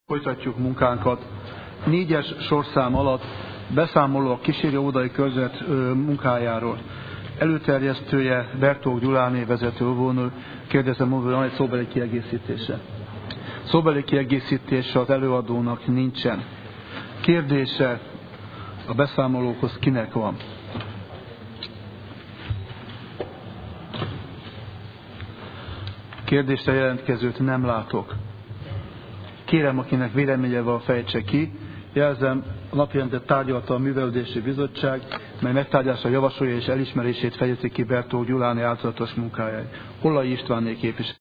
Folytatjuk munkánkat. 4-es sorszám alatt beszámoló a kísérő óvodai körzet munkájáról. Előterjesztője Bertók Gyuláné, vezető óvónő. Kérdezem, hogy van egy szóbeli kiegészítése. Szóbeli kiegészítése az előadónak nincsen. Kérdése a beszámolókhoz kinek van? Kérdésre jelentkezőt nem látok. Kérem, akinek véleménye van, fejtse ki. Jelzem, a napirendet tárgyalta a Művelődési Bizottság, mely megtárgyalásra javasolja és elismerését fejezi ki Bertók Gyuláné általános munkájáért. Hollai Istvánné képviselő.